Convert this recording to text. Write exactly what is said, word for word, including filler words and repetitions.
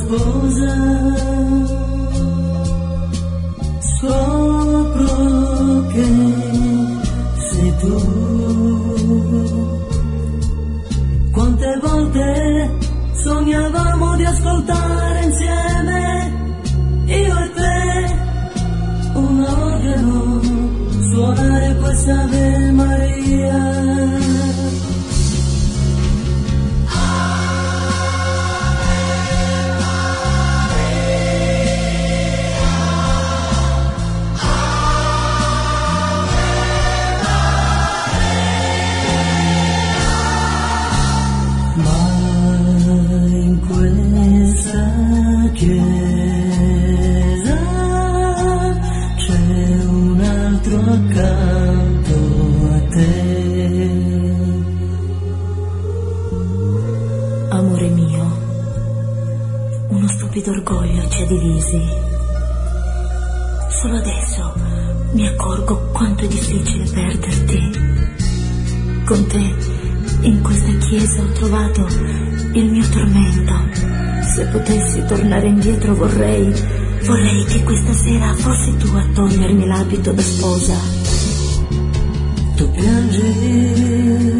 sposa, scopro che sei tu. Quante volte sognavamo di ascoltare insieme, io e te, un organo, suonare questa Ave Maria. Chiesa c'è un altro accanto a te. Amore mio, uno stupido orgoglio ci ha divisi. Solo adesso mi accorgo quanto è difficile perderti. Con te in questa chiesa ho trovato il mio tormento. Se potessi tornare indietro vorrei, vorrei che questa sera fossi tu a togliermi l'abito da sposa. Tu piangi